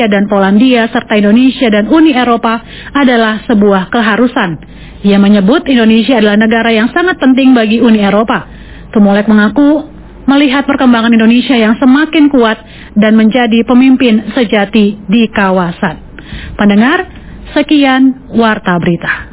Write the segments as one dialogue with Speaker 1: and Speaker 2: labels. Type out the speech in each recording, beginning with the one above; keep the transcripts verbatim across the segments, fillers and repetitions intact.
Speaker 1: dan Polandia serta Indonesia dan Uni Eropa adalah sebuah keharusan. Ia menyebut Indonesia adalah negara yang sangat penting bagi Uni Eropa. Tumolek mengaku melihat perkembangan Indonesia yang semakin kuat dan menjadi pemimpin sejati di kawasan. Pendengar, sekian Warta Berita.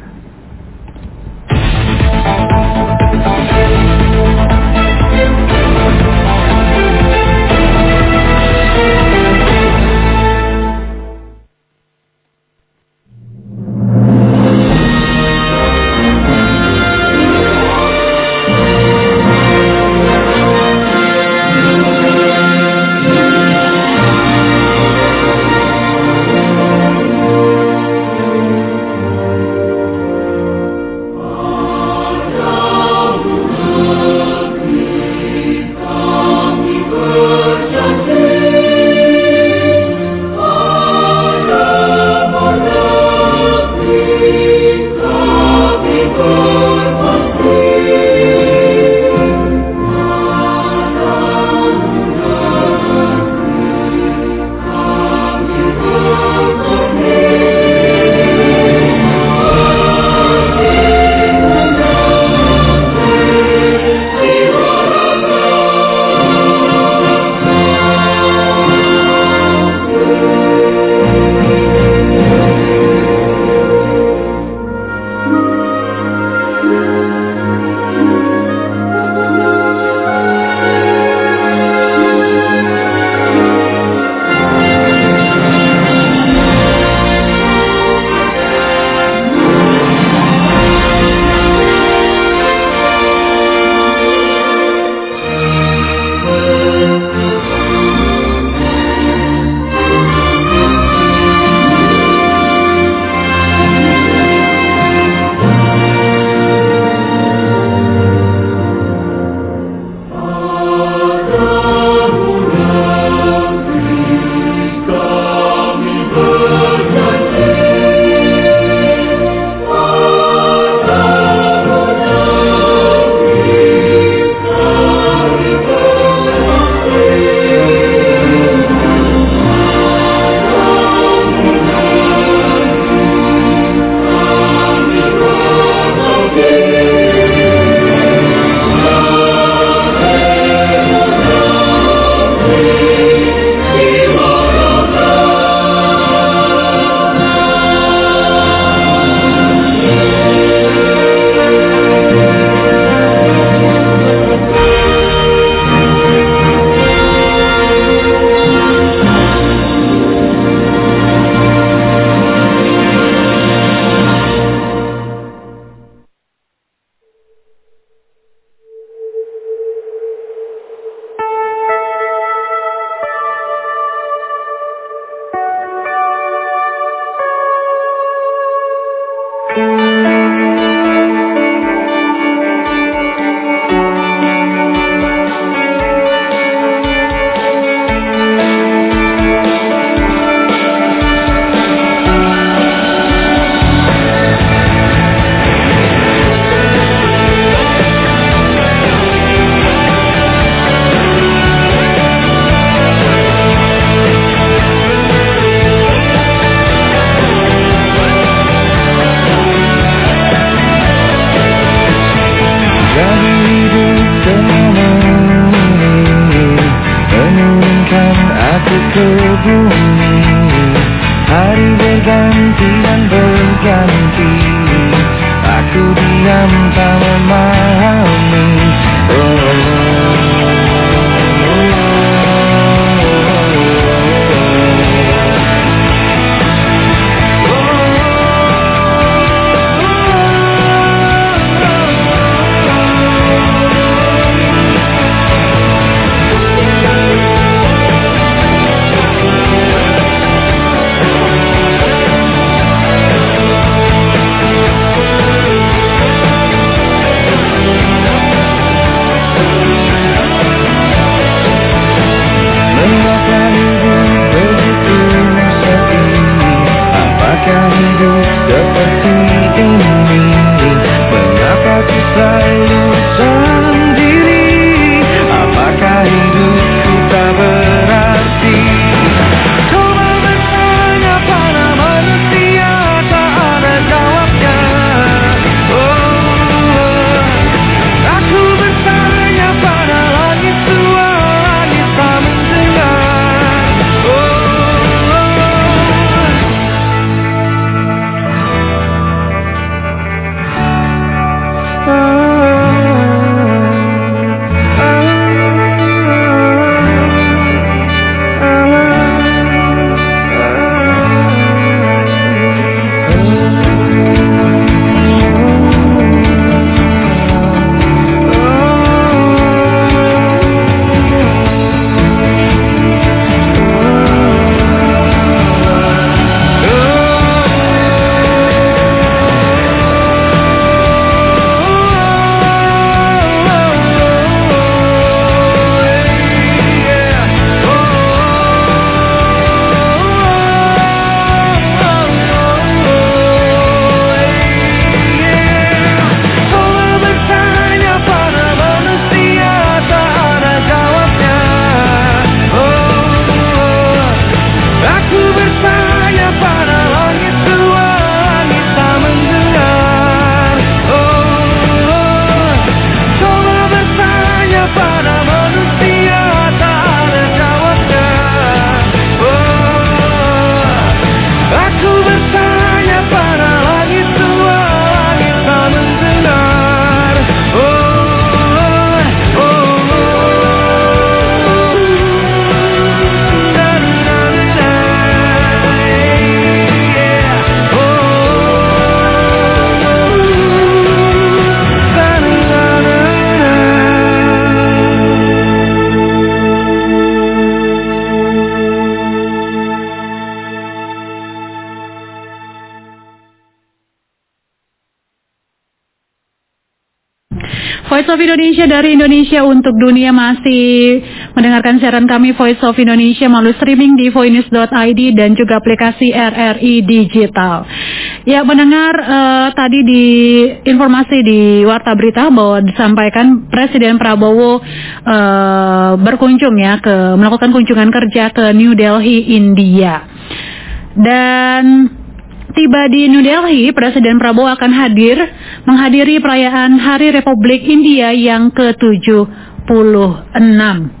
Speaker 1: Voice of Indonesia dari Indonesia untuk dunia masih mendengarkan siaran kami Voice of Indonesia melalui streaming di voinews dot i d dan juga aplikasi R R I Digital. Ya, mendengar uh, tadi di informasi di Warta Berita bahwa disampaikan Presiden Prabowo uh, berkunjung ya ke melakukan kunjungan kerja ke New Delhi, India. Dan tiba di New Delhi, Presiden Prabowo akan hadir menghadiri perayaan Hari Republik India yang ke tujuh puluh enam.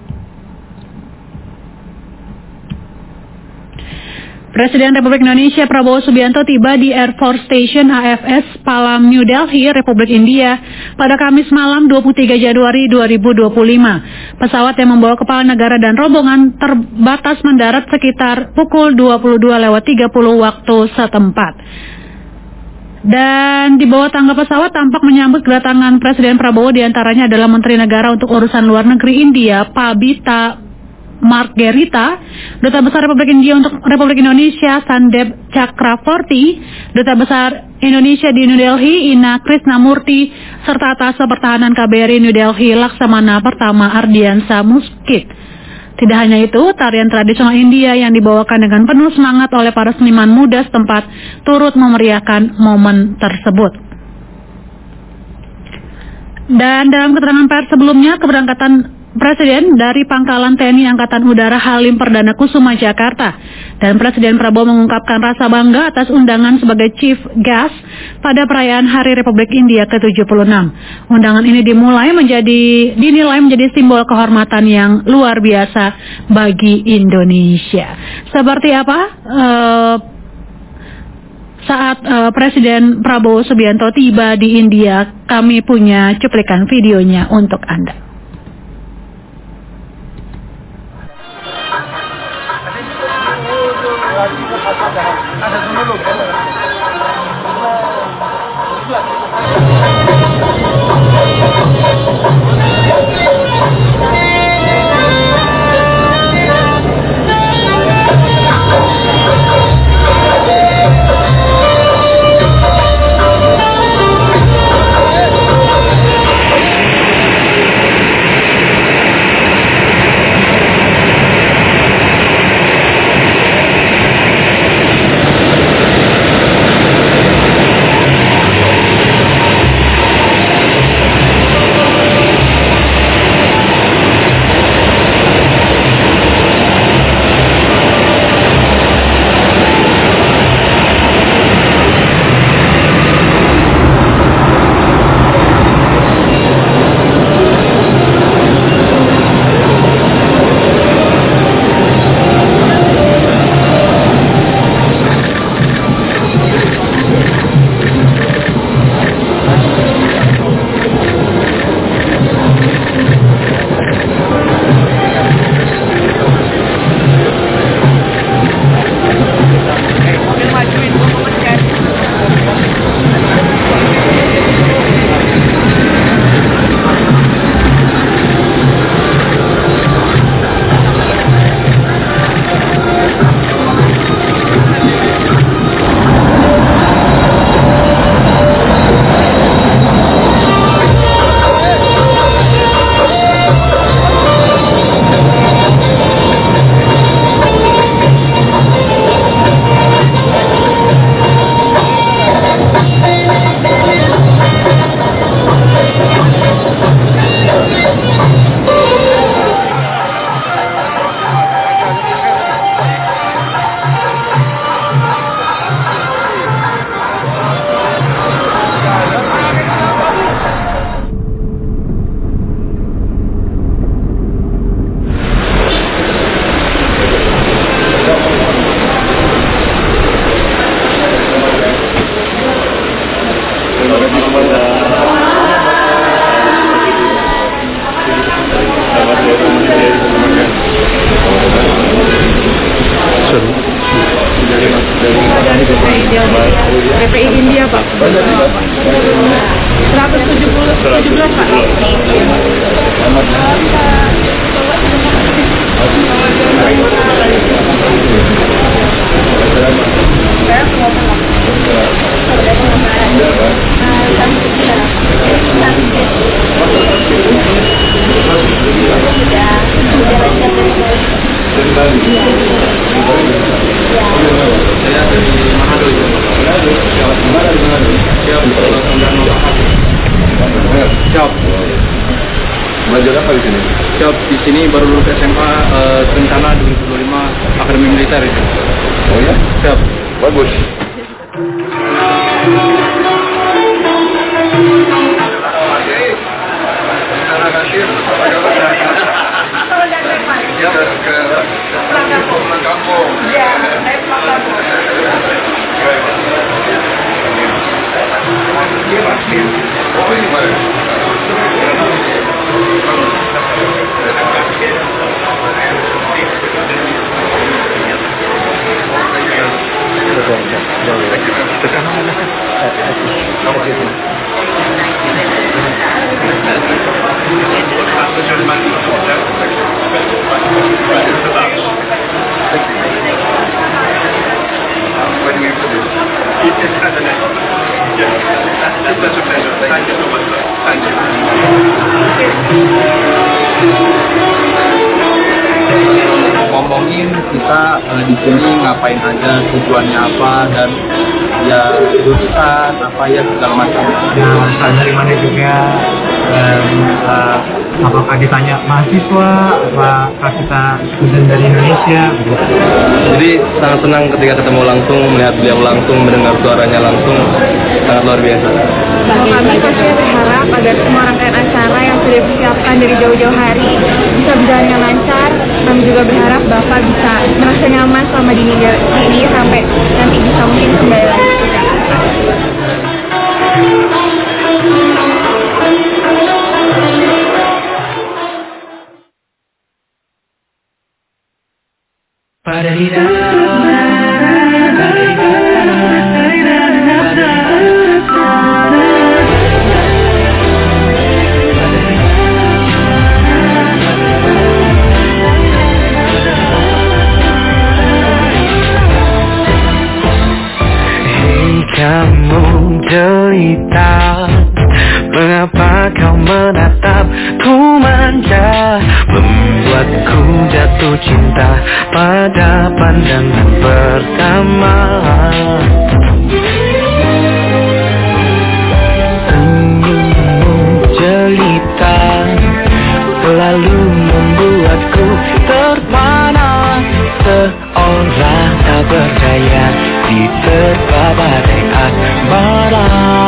Speaker 1: Presiden Republik Indonesia Prabowo Subianto tiba di Air Force Station A F S Palam, New Delhi, Republik India pada Kamis malam dua puluh tiga Januari dua ribu dua puluh lima. Pesawat yang membawa kepala negara dan rombongan terbatas mendarat sekitar pukul dua puluh dua lewat tiga puluh waktu setempat. Dan di bawah tangga pesawat tampak menyambut kedatangan Presiden Prabowo, diantaranya adalah Menteri Negara untuk Urusan Luar Negeri India, Pabita Margarita, Duta Besar Republik India untuk Republik Indonesia, Sandep Chakravorty, Duta Besar Indonesia di New Delhi, Ina Krisnamurti, serta Atase Pertahanan K B R I New Delhi, Laksamana Pertama Ardiansa Muskit. Tidak hanya itu, tarian tradisional India yang dibawakan dengan penuh semangat oleh para seniman muda setempat turut memeriahkan momen tersebut. Dan dalam keterangan pers sebelumnya, keberangkatan Presiden dari Pangkalan T N I Angkatan Udara Halim Perdana Kusuma Jakarta, dan Presiden Prabowo mengungkapkan rasa bangga atas undangan sebagai Chief Guest pada perayaan Hari Republik India ke tujuh puluh enam. Undangan ini dimulai menjadi dinilai menjadi simbol kehormatan yang luar biasa bagi Indonesia. Seperti apa uh, saat uh, Presiden Prabowo Subianto tiba di India? Kami punya cuplikan videonya untuk Anda.
Speaker 2: Ada dulu.
Speaker 3: P P I India Pak. seratus tujuh belas Pak. Saya semua pernah.
Speaker 2: Siap di sini baru lulus S M A, uh, rencana dua ribu dua puluh lima Akademi Militer itu.
Speaker 4: Oh ya?
Speaker 2: Siap.
Speaker 4: Bagus.
Speaker 2: Ngomongin kita uh, di sini ngapain aja, tujuannya apa, dan ya jurusan apa ya segala macam.
Speaker 5: Ya, asal dari mana juga, dan uh, apakah ditanya mahasiswa, apakah kita student dari Indonesia.
Speaker 2: Jadi sangat senang ketika ketemu langsung, melihat beliau langsung, mendengar suaranya langsung, sangat luar biasa.
Speaker 3: Kami pasti berharap agar semua rangkaian acara yang sudah disiapkan dari jauh-jauh hari bisa berjalan dengan lancar. Kami juga berharap Bapak bisa merasa nyaman selama di negara ini sampai nanti bisa mungkin kembali lagi ke Jakarta.
Speaker 6: Kamu jelita, mengapa kau menatapku manja, membuatku jatuh cinta pada pandangan pertama. Senyummu jelita, selalu membuatku terpana, seolah tak berdaya diterpa badai asmara.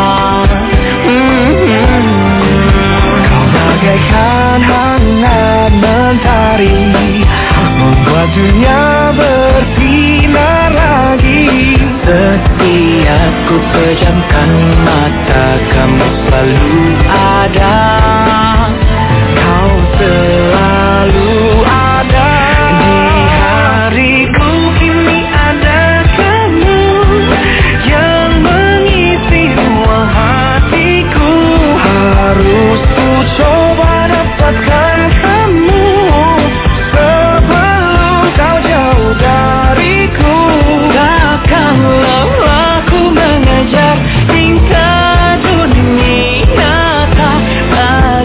Speaker 6: Mm-hmm. Kau bagaikan hangat mentari, membuat dunia bersinar lagi. Setiap ku pejamkan mata, kamu selalu ada. Kau selalu ada di hariku. Kini ada kamu yang mengisi semua hatiku. Harus ku coba dapatkan kamu sebelum kau jauh dariku. Takkanlah aku mengejar tingkah dunia, tak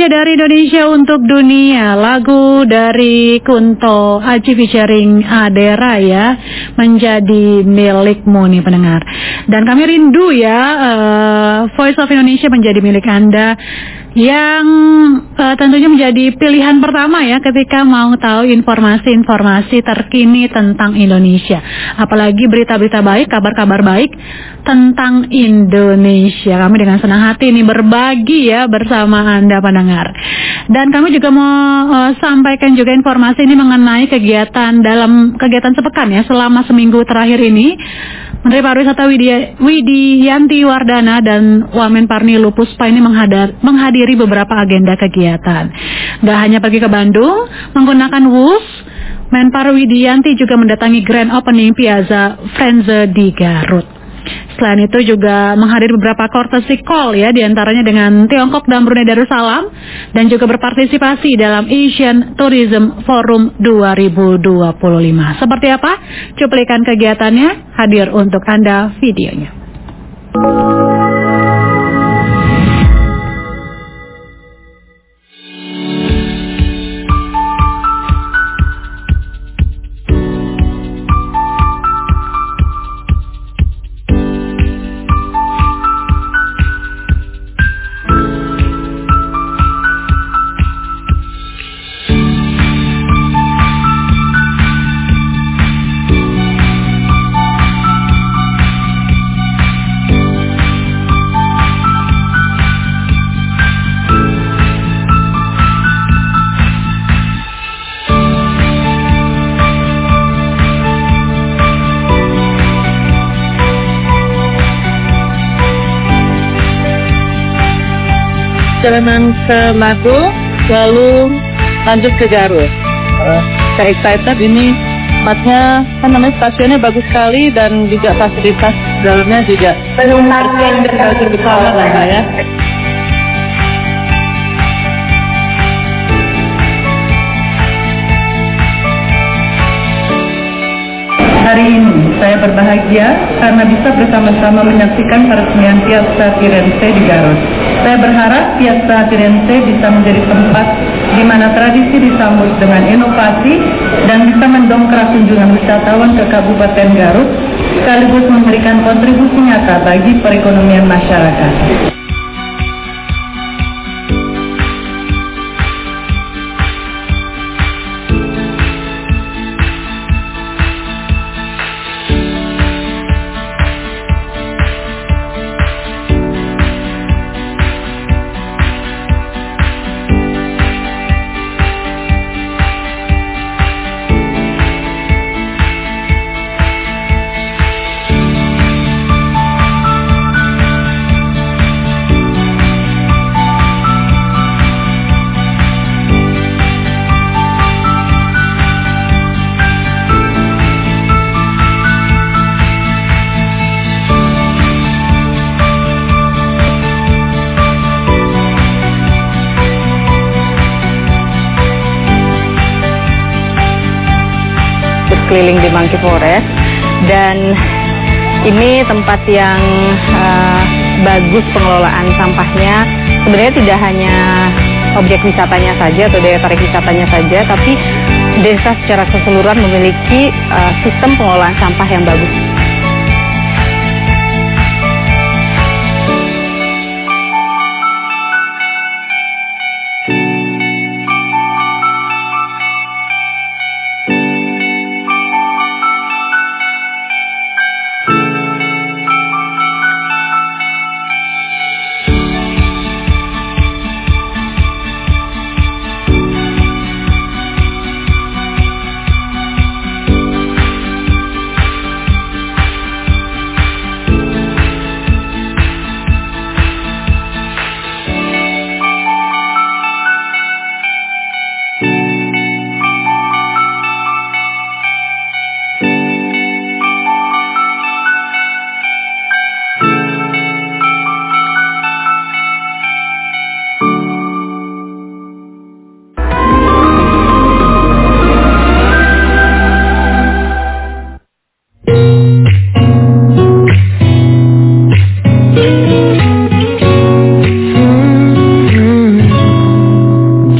Speaker 1: Indonesia dari Indonesia untuk dunia. Lagu dari Kunto Aji featuring Adera ya, menjadi milikmu nih pendengar. Dan kami rindu ya uh, Voice of Indonesia menjadi milik Anda, yang uh, tentunya menjadi pilihan pertama ya ketika mau tahu informasi-informasi terkini tentang Indonesia. Apalagi berita-berita baik, kabar-kabar baik tentang Indonesia. Kami dengan senang hati ini berbagi ya bersama Anda pendengar. Dan kami juga mau uh, sampaikan juga informasi ini mengenai kegiatan dalam kegiatan sepekan ya selama seminggu terakhir ini. Menteri Pariwisata Widya, Widianti Wardana dan Wamen Parni Lupuspa ini menghadar, menghadiri beberapa agenda kegiatan. Gak hanya pergi ke Bandung menggunakan wus, Menpar Widianti juga mendatangi Grand Opening Piazza Frenze di Garut. Selain itu juga menghadiri beberapa courtesy call ya, diantaranya dengan Tiongkok dan Brunei Darussalam, dan juga berpartisipasi dalam Asian Tourism Forum dua ribu dua puluh lima. Seperti apa cuplikan kegiatannya? Hadir untuk Anda videonya.
Speaker 4: Perjalanan ke Mago, lalu lanjut ke Garut. Uh, saya excited, ini tempatnya, kan namanya stasiunnya bagus sekali dan juga fasilitas dalamnya juga bagus bersama lah ya.
Speaker 7: Hari ini saya berbahagia karena bisa bersama-sama menyaksikan peresmian Piazza Firenze di Garut. Saya berharap Piazza Firenze bisa menjadi tempat di mana tradisi disambut dengan inovasi dan bisa mendongkrak kunjungan wisatawan ke Kabupaten Garut, sekaligus memberikan kontribusi nyata bagi perekonomian masyarakat.
Speaker 4: Keliling di Monkey Forest, dan ini tempat yang uh, bagus pengelolaan sampahnya. Sebenarnya tidak hanya objek wisatanya saja atau daya tarik wisatanya saja, tapi desa secara keseluruhan memiliki uh, sistem pengelolaan sampah yang bagus.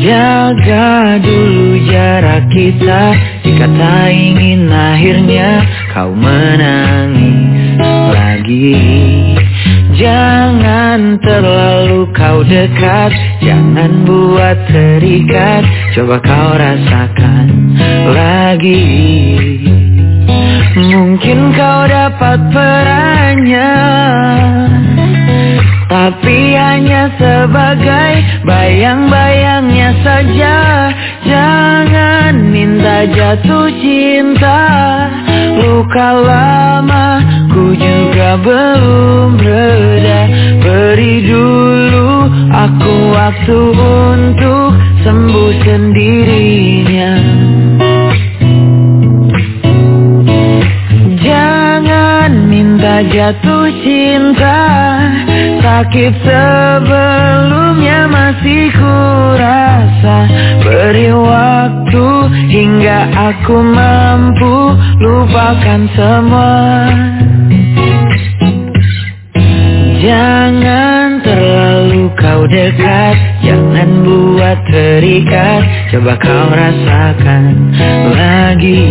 Speaker 6: Jaga dulu jarak kita, jika tak ingin akhirnya kau menangis lagi. Jangan terlalu kau dekat, jangan buat terikat, coba kau rasakan lagi. Mungkin kau dapat perannya, tapi hanya sebagai bayang-bayangnya saja. Jangan minta jatuh cinta, luka lama ku juga belum reda. Beri dulu aku waktu untuk sembuh sendirinya. Jangan minta jatuh cinta, sakit sebelumnya masih kurasa. Beri waktu hingga aku mampu lupakan semua. Jangan terlalu kau dekat, jangan buat terikat, coba kau rasakan lagi.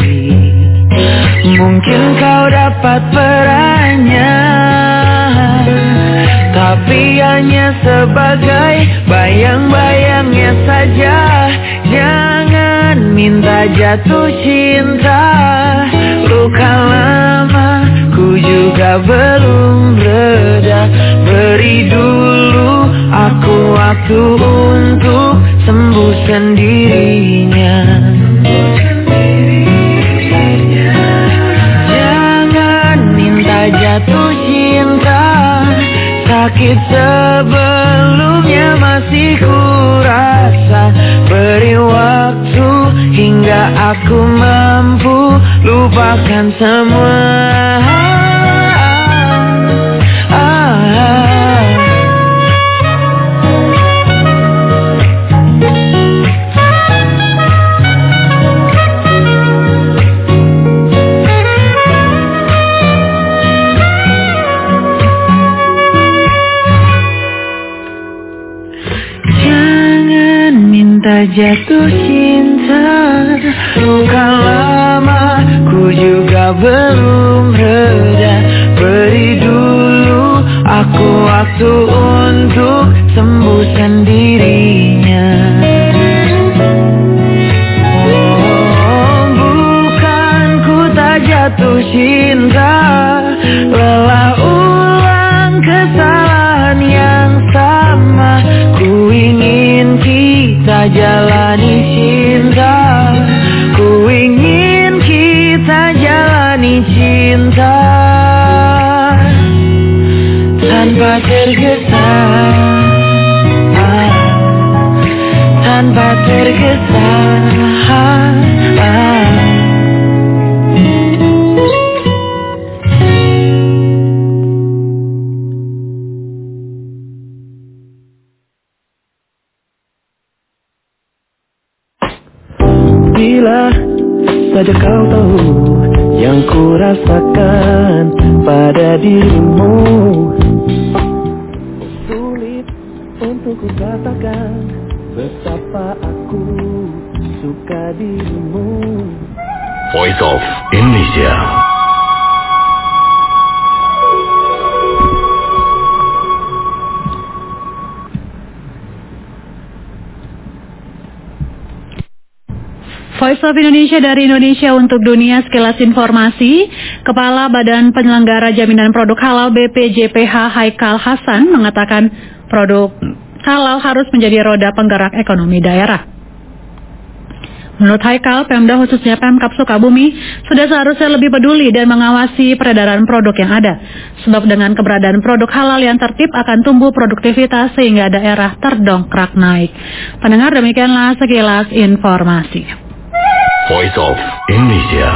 Speaker 6: Mungkin kau dapat perannya, tapi hanya sebagai bayang-bayangnya saja. Jangan minta jatuh cinta, luka lama ku juga belum reda. Beri dulu aku waktu untuk sembuh sendirinya. Jatuh cinta, sakit sebelumnya masih kurasa. Beri waktu hingga aku mampu lupakan semua. Jatuh cinta, luka lama ku juga belum reda. Beri dulu aku waktu untuk sembuh sendirinya. Oh, bukan ku tak jatuh cinta, lelah ulang kesalahan yang sama. Ku ingin kita jalani cinta, ku ingin kita jalani cinta tanpa tergesa, ah, tanpa tergesa. Ah, ah. Bila saja kau tahu yang ku rasakan pada dirimu, sulit untuk ku katakan betapa aku suka dirimu.
Speaker 8: Voice of Indonesia.
Speaker 1: Voice of Indonesia dari Indonesia untuk dunia. Sekilas informasi, Kepala Badan Penyelenggara Jaminan Produk Halal B P J P H Haikal Hasan mengatakan produk halal harus menjadi roda penggerak ekonomi daerah. Menurut Haikal, Pemda khususnya Pemkab Sukabumi sudah seharusnya lebih peduli dan mengawasi peredaran produk yang ada. Sebab dengan keberadaan produk halal yang tertib akan tumbuh produktivitas sehingga daerah terdongkrak naik. Pendengar, demikianlah sekilas informasi.
Speaker 8: Voice of Indonesia.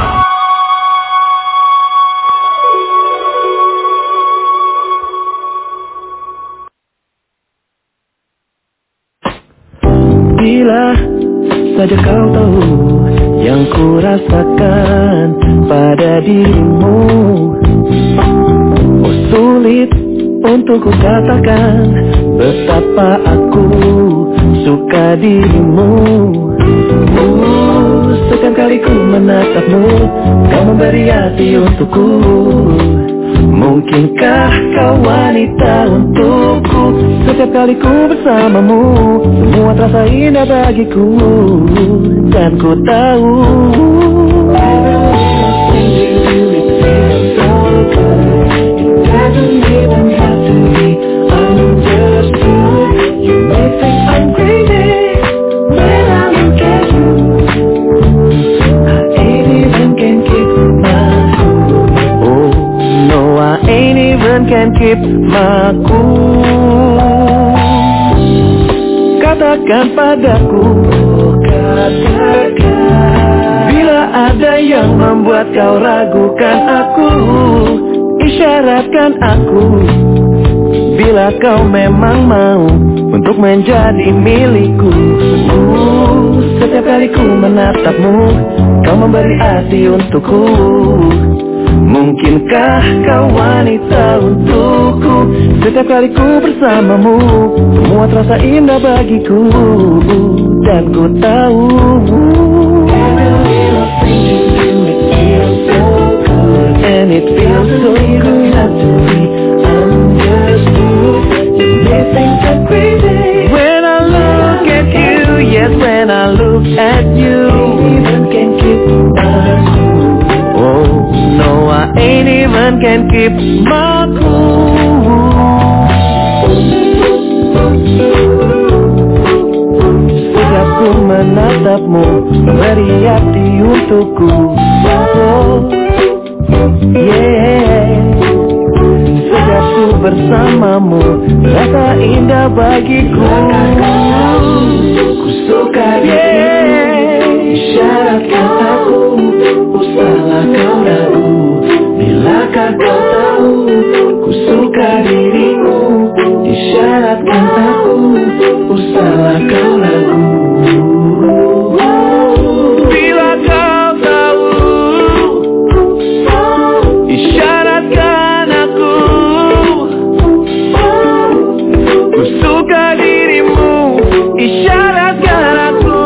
Speaker 6: Bila saja kau tahu yang ku rasakan pada dirimu, oh sulit untuk ku katakan betapa aku suka dirimu. uh, Setiap kali ku menatapmu, kau memberi hati untukku. Mungkinkah kau wanita untukku? Setiap kali ku bersamamu, semua terasa indah bagiku. Dan ku tahu can keep my cool. Katakan padaku, katakan, bila ada yang membuat kau ragukan aku, isyaratkan aku, bila kau memang mau untuk menjadi milikku. uh, Setiap kali ku menatapmu, kau memberi arti untukku. Mungkinkah kau wanita untukku? Setiap kali ku bersamamu, semua terasa indah bagiku. Dan ku tahu and it feels so good to be understood. You may think I'm crazy when I look at you. Yes, when I look at you, even can keep my cool. Oh no, I ain't even can keep my cool. Setiap ku menatapmu, beri hati untukku. Oh, yeah. Setiap ku bersamamu, rasa indah bagiku. Ku suka yeah. Isyaratkan aku, usahlah kau ragu. Bilakah kau tahu, ku suka dirimu. Isyaratkan aku, usahlah kau ragu. Bila kau tahu, isyaratkan aku, ku suka dirimu. Isyaratkan aku.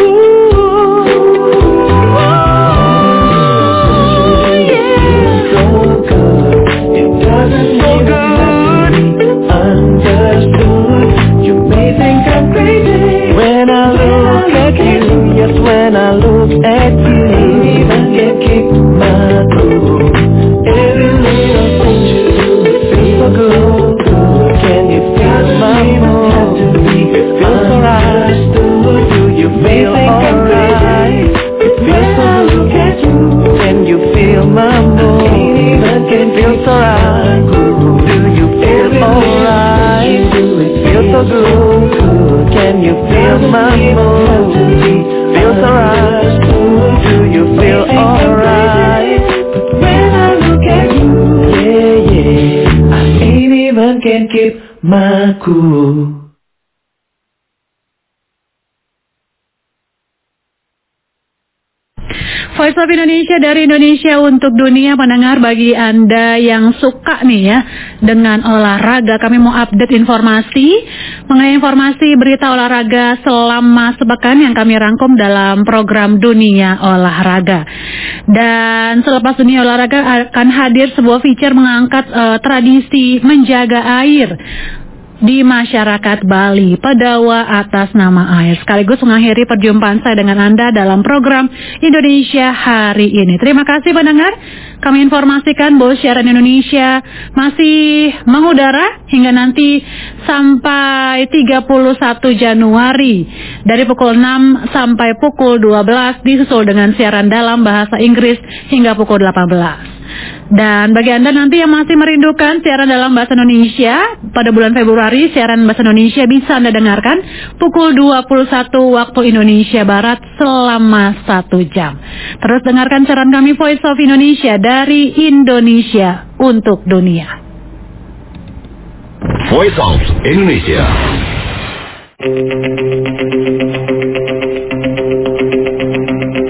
Speaker 6: When I look at you, yes, when I look at you, even can keep my cool. Every little thing you do, it feels so good. Can you feel my mood? It feels so right. Do you feel alright? It feels so good. Can you feel my mood? Even can feel so right. Do you feel alright? It feels so good. Can you feel my mood? Feels alright. Do you feel alright? When I look at you, yeah, yeah, I ain't even can keep my cool.
Speaker 1: Voice of Indonesia dari Indonesia untuk dunia. Pendengar, bagi Anda yang suka nih ya dengan olahraga, kami mau update informasi mengenai informasi berita olahraga selama sepekan yang kami rangkum dalam program Dunia Olahraga. Dan selepas Dunia Olahraga akan hadir sebuah feature mengangkat uh, tradisi menjaga air di masyarakat Bali, Pedawa atas nama air, sekaligus mengakhiri perjumpaan saya dengan Anda dalam program Indonesia hari ini. Terima kasih pendengar. Kami informasikan bahwa siaran Indonesia masih mengudara hingga nanti sampai tiga puluh satu Januari dari pukul enam sampai pukul dua belas, disusul dengan siaran dalam bahasa Inggris hingga pukul delapan belas. Dan bagi Anda nanti yang masih merindukan siaran dalam bahasa Indonesia, pada bulan Februari siaran bahasa Indonesia bisa Anda dengarkan pukul dua puluh satu waktu Indonesia Barat selama satu jam. Terus dengarkan siaran kami Voice of Indonesia dari Indonesia untuk dunia.
Speaker 8: Voice of Indonesia.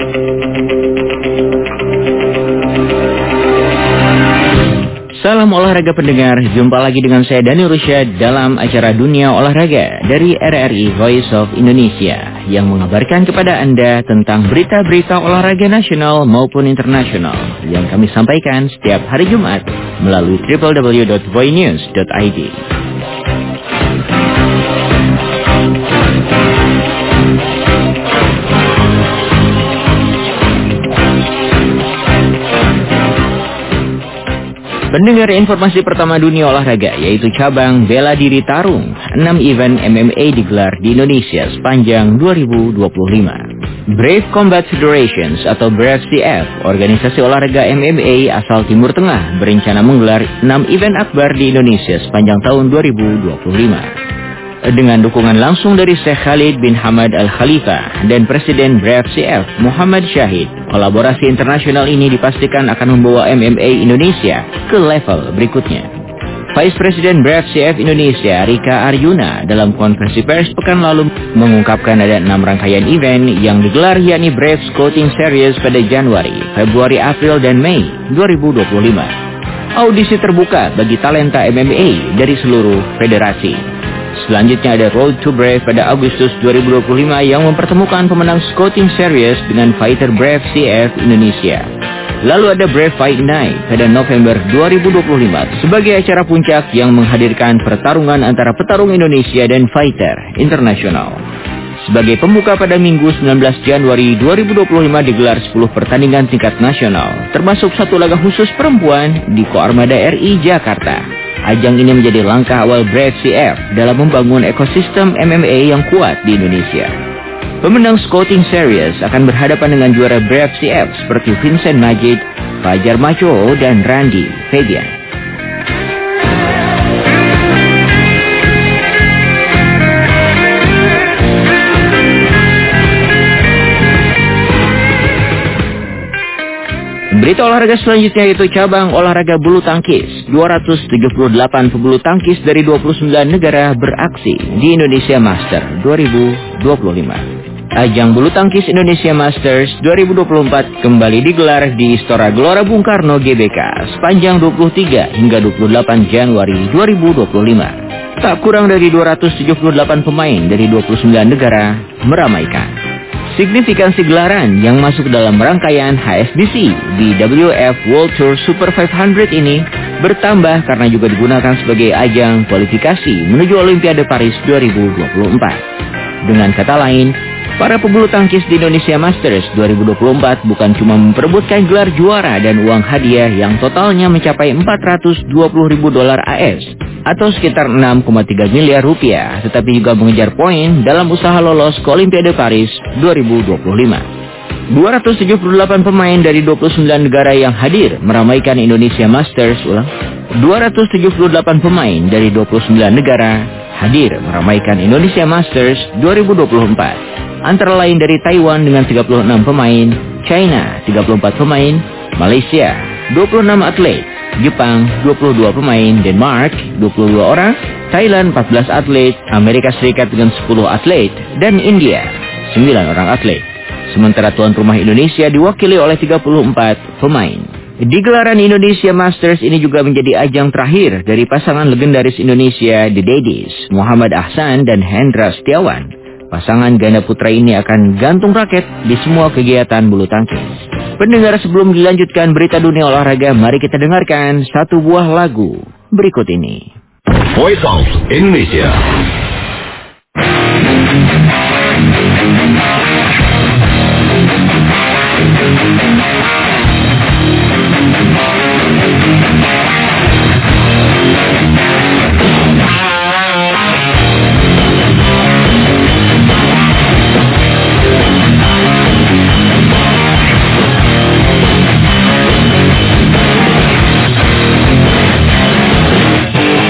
Speaker 9: Salam olahraga. olahraga pendengar, jumpa lagi dengan saya Dani Rusyad dalam acara Dunia Olahraga dari R R I Voice of Indonesia yang mengabarkan kepada Anda tentang berita-berita olahraga nasional maupun internasional yang kami sampaikan setiap hari Jumat melalui w w w dot voinews dot i d. Pendengar, informasi pertama dunia olahraga yaitu cabang bela diri tarung. enam event M M A digelar di Indonesia sepanjang dua ribu dua puluh lima. Brave Combat Federations atau Brave C F, organisasi olahraga M M A asal Timur Tengah, berencana menggelar enam event akbar di Indonesia sepanjang tahun dua ribu dua puluh lima. Dengan dukungan langsung dari Sheikh Khalid bin Hamad Al Khalifa dan Presiden Brave C F Muhammad Syahid, kolaborasi internasional ini dipastikan akan membawa M M A Indonesia ke level berikutnya. Vice President Brave C F Indonesia Rika Aryuna dalam konferensi pers pekan lalu mengungkapkan ada enam rangkaian event yang digelar, yakni Brave Scouting Series pada Januari, Februari, April, dan Mei dua ribu dua puluh lima. Audisi terbuka bagi talenta M M A dari seluruh federasi. Selanjutnya ada Road to Brave pada Agustus dua ribu dua puluh lima yang mempertemukan pemenang Scouting Series dengan fighter Brave C F Indonesia. Lalu ada Brave Fight Night pada November dua ribu dua puluh lima sebagai acara puncak yang menghadirkan pertarungan antara petarung Indonesia dan fighter internasional. Sebagai pembuka pada Minggu sembilan belas Januari dua ribu dua puluh lima digelar sepuluh pertandingan tingkat nasional, termasuk satu laga khusus perempuan di Koarmada R I Jakarta. Ajang ini menjadi langkah awal Brave C F dalam membangun ekosistem M M A yang kuat di Indonesia. Pemenang Scouting Series akan berhadapan dengan juara Brave C F seperti Vincent Majid, Fajar Macho, dan Randy Fabian. Berita olahraga selanjutnya yaitu cabang olahraga bulu tangkis. dua ratus tujuh puluh delapan pebulu tangkis dari dua puluh sembilan negara beraksi di Indonesia Masters dua ribu dua puluh lima. Ajang bulu tangkis Indonesia Masters dua ribu dua puluh empat kembali digelar di Istora Gelora Bung Karno G B K sepanjang dua puluh tiga hingga dua puluh delapan Januari dua ribu dua puluh lima. Tak kurang dari dua ratus tujuh puluh delapan pemain dari dua puluh sembilan negara meramaikan. Signifikansi gelaran yang masuk dalam rangkaian H S B C di W F World Tour Super lima ratus ini bertambah karena juga digunakan sebagai ajang kualifikasi menuju Olimpiade Paris dua ribu dua puluh empat. Dengan kata lain, para pebulu tangkis di Indonesia Masters dua ribu dua puluh empat bukan cuma memperebutkan gelar juara dan uang hadiah yang totalnya mencapai empat ratus dua puluh ribu dolar A S atau sekitar enam koma tiga miliar rupiah, tetapi juga mengejar poin dalam usaha lolos ke Olimpiade Paris dua ribu dua puluh lima. dua ratus tujuh puluh delapan pemain dari dua puluh sembilan negara yang hadir meramaikan Indonesia Masters ulang. dua ratus tujuh puluh delapan pemain dari dua puluh sembilan negara hadir meramaikan Indonesia Masters dua ribu dua puluh empat. Antara lain dari Taiwan dengan tiga puluh enam pemain, China tiga puluh empat pemain, Malaysia dua puluh enam atlet, Jepang dua puluh dua pemain, Denmark dua puluh dua orang, Thailand empat belas atlet, Amerika Serikat dengan sepuluh atlet, dan India sembilan orang atlet. Sementara tuan rumah Indonesia diwakili oleh tiga puluh empat pemain. Di gelaran Indonesia Masters ini juga menjadi ajang terakhir dari pasangan legendaris Indonesia The Daddies, Muhammad Ahsan dan Hendra Setiawan. Pasangan ganda putra ini akan gantung raket di semua kegiatan bulu tangkis. Pendengar, sebelum dilanjutkan berita dunia olahraga, mari kita dengarkan satu buah lagu berikut ini.
Speaker 8: Voice of Indonesia.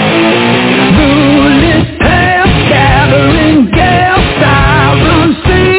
Speaker 6: Moonlit pale, gathering gale, sirens sing.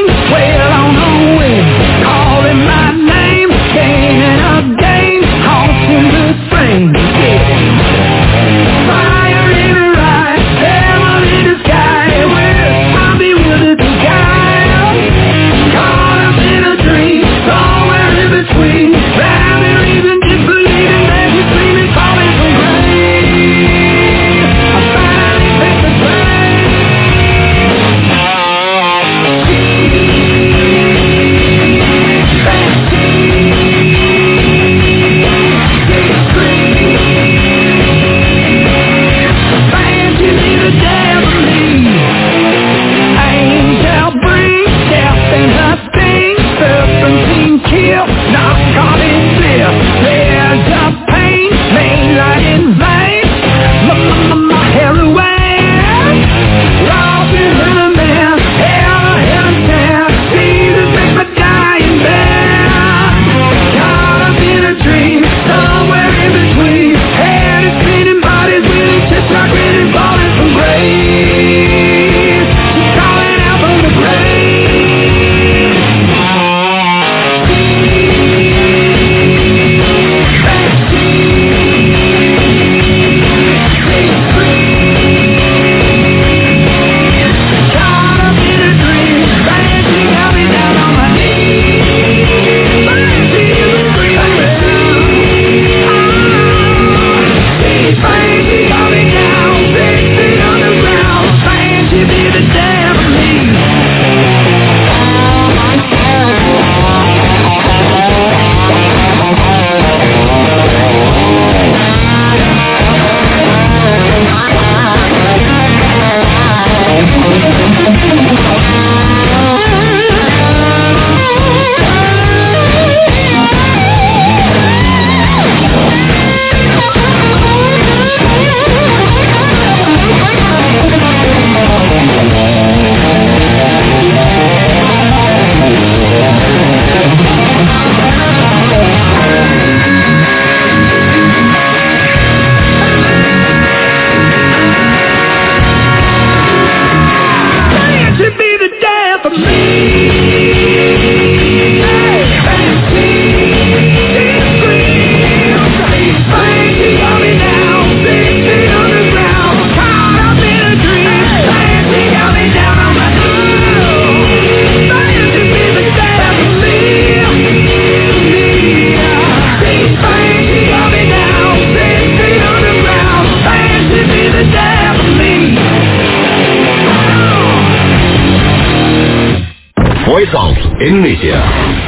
Speaker 8: Voice of Indonesia.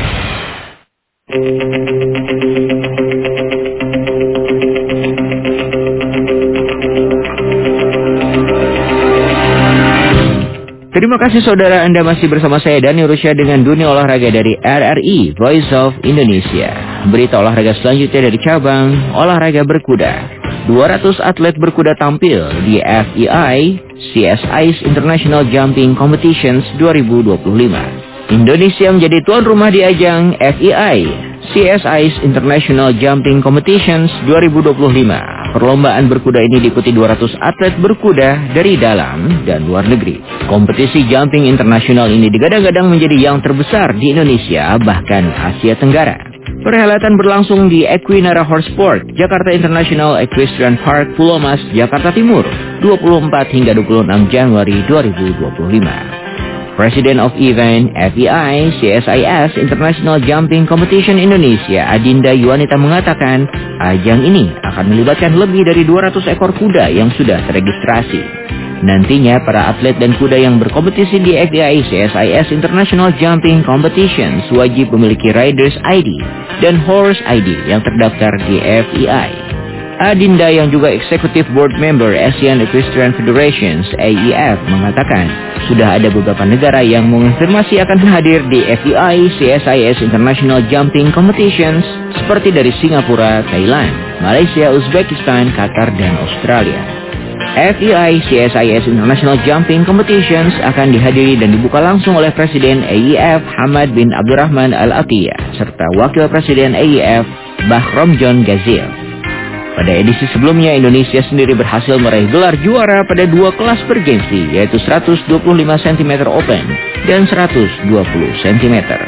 Speaker 9: Terima kasih saudara, Anda masih bersama saya Dani Rusya dengan dunia olahraga dari R R I Voice of Indonesia. Berita olahraga selanjutnya dari cabang olahraga berkuda. dua ratus atlet berkuda tampil di F I I C S I's International Jumping Competitions dua ribu dua puluh lima. Indonesia menjadi tuan rumah di ajang F I I C S I's International Jumping Competitions dua ribu dua puluh lima. Perlombaan berkuda ini diikuti dua ratus atlet berkuda dari dalam dan luar negeri. Kompetisi jumping internasional ini digadang-gadang menjadi yang terbesar di Indonesia, bahkan Asia Tenggara. Perhelatan berlangsung di Equinara Horse Sport, Jakarta International Equestrian Park, Pulau Mas, Jakarta Timur, dua puluh empat hingga dua puluh enam Januari dua ribu dua puluh lima. President of Event F I I C S I S International Jumping Competition Indonesia, Adinda Yuanita mengatakan, ajang ini akan melibatkan lebih dari dua ratus ekor kuda yang sudah terregistrasi. Nantinya, para atlet dan kuda yang berkompetisi di F I I C S I S International Jumping Competitions wajib memiliki Riders I D dan Horse I D yang terdaftar di F I I. Adinda yang juga Executive Board Member Asian Equestrian Federations A E F mengatakan, sudah ada beberapa negara yang mengonfirmasi akan hadir di F I I C S I S International Jumping Competitions seperti dari Singapura, Thailand, Malaysia, Uzbekistan, Qatar, dan Australia. F I I C S I S International Jumping Competitions akan dihadiri dan dibuka langsung oleh Presiden A E F Hamad bin Abdurrahman Al-Atiyah serta Wakil Presiden A E F Bahrom John Gazil. Pada edisi sebelumnya, Indonesia sendiri berhasil meraih gelar juara pada dua kelas bergengsi, yaitu seratus dua puluh lima sentimeter open dan seratus dua puluh sentimeter.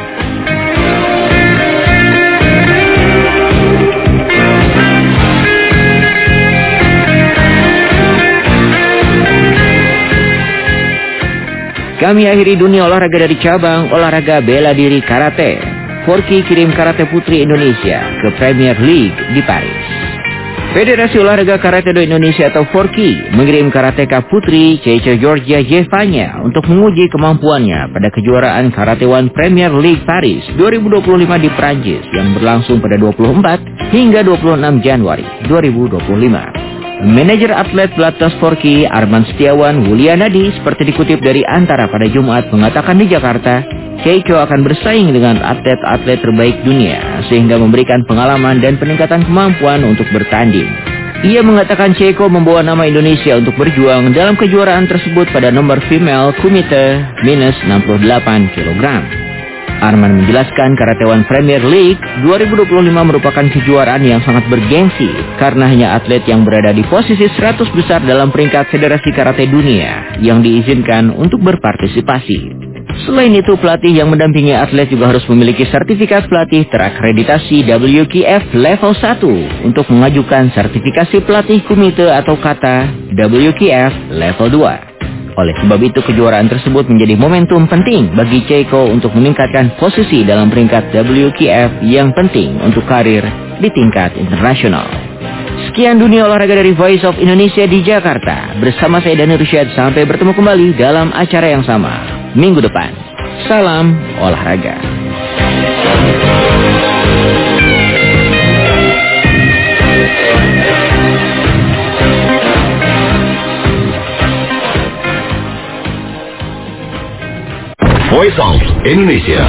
Speaker 9: Kami akhiri dunia olahraga dari cabang olahraga bela diri karate. Forky kirim karate putri Indonesia ke Premier League di Paris. Federasi Olahraga Karate Do Indonesia atau Forky mengirim karateka putri Cece Georgia Jevanya untuk menguji kemampuannya pada kejuaraan Karate One Premier League Paris dua ribu dua puluh lima di Prancis yang berlangsung pada dua puluh empat hingga dua puluh enam Januari dua ribu dua puluh lima. Manajer atlet pelatnas Forky Arman Setiawan Wulianadi seperti dikutip dari Antara pada Jumat mengatakan di Jakarta, Keiko akan bersaing dengan atlet-atlet terbaik dunia sehingga memberikan pengalaman dan peningkatan kemampuan untuk bertanding. Ia mengatakan Keiko membawa nama Indonesia untuk berjuang dalam kejuaraan tersebut pada nomor female kumite minus enam puluh delapan kilogram. Arman menjelaskan Karate One Premier League dua ribu dua puluh lima merupakan kejuaraan yang sangat bergengsi karena hanya atlet yang berada di posisi seratus besar dalam peringkat Federasi Karate Dunia yang diizinkan untuk berpartisipasi. Selain itu, pelatih yang mendampingi atlet juga harus memiliki sertifikat pelatih terakreditasi W K F level satu untuk mengajukan sertifikasi pelatih kumite atau kata W K F level dua. Oleh sebab itu, kejuaraan tersebut menjadi momentum penting bagi Keiko untuk meningkatkan posisi dalam peringkat W K F yang penting untuk karir di tingkat internasional. Sekian dunia olahraga dari Voice of Indonesia di Jakarta. Bersama saya Dani Rusyad, sampai bertemu kembali dalam acara yang sama minggu depan. Salam olahraga.
Speaker 8: Voice of Indonesia.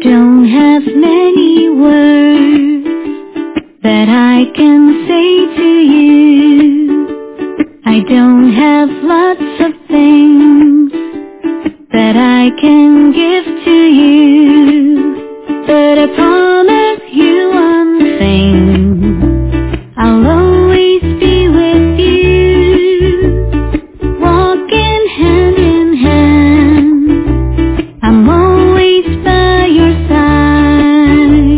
Speaker 10: don't have many words that I can say to you. I don't have lots of things that I can give to you. But I promise you one thing, I'll always be with you, walking hand in hand. I'm always by your side.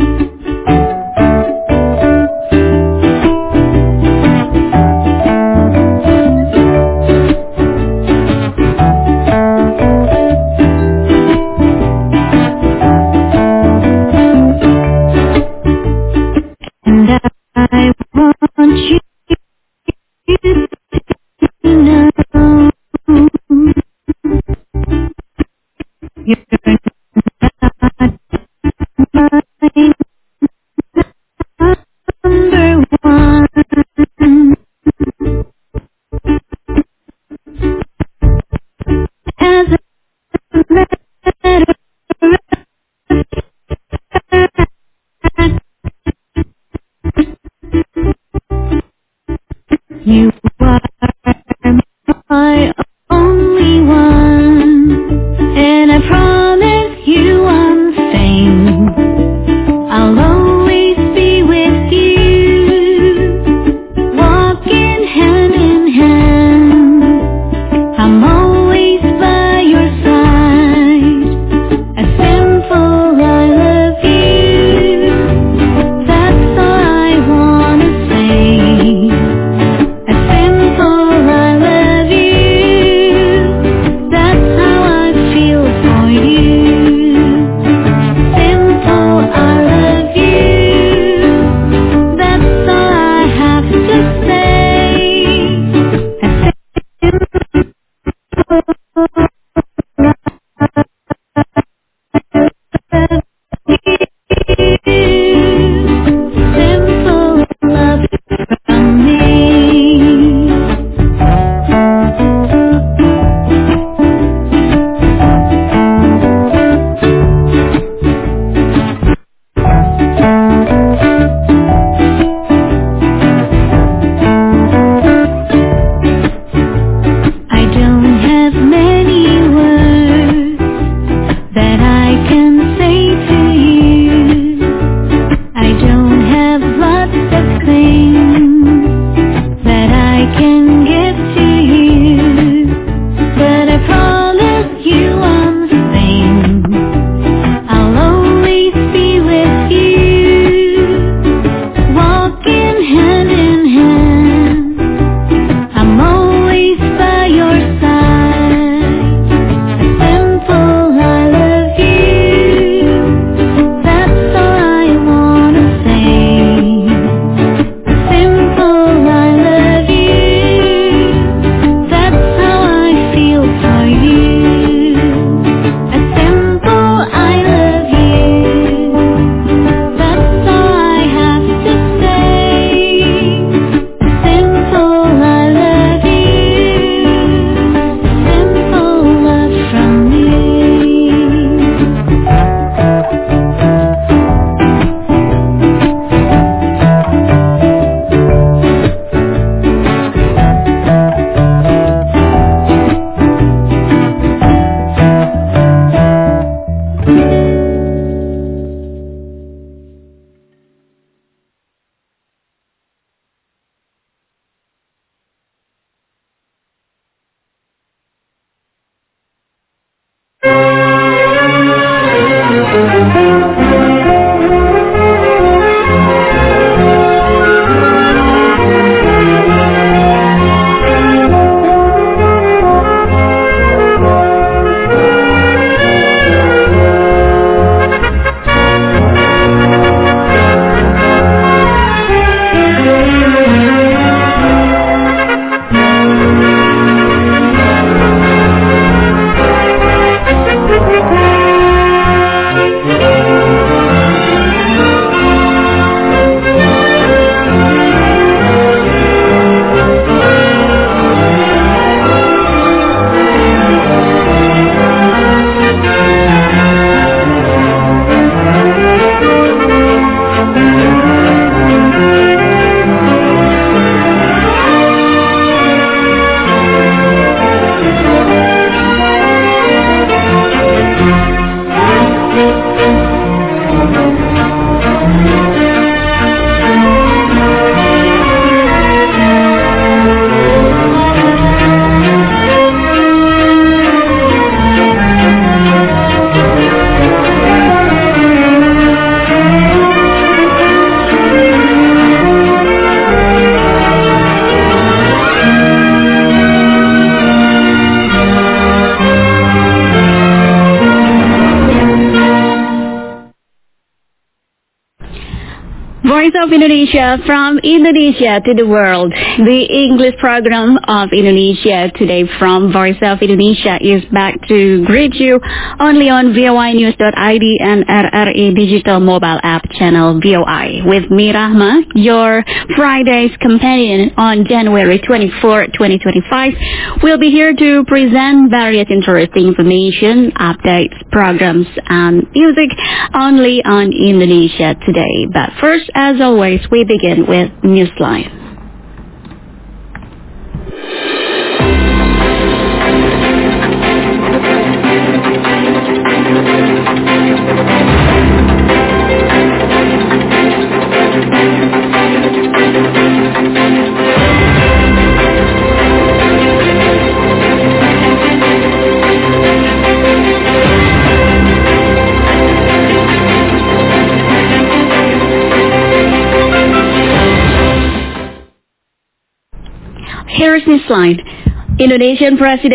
Speaker 11: Voice of Indonesia, from Indonesia to the world. The English program of Indonesia Today from Voice of Indonesia is back to greet you only on V O I News dot I D and R R A Digital Mobile App channel V O I. With me, Rahma, your Friday's companion on January twenty-fourth, twenty twenty-five. We'll be here to present various interesting information, updates, programs, and music only on Indonesia Today. But first, as always, we begin with Newsline. Here's Newsline. Indonesian President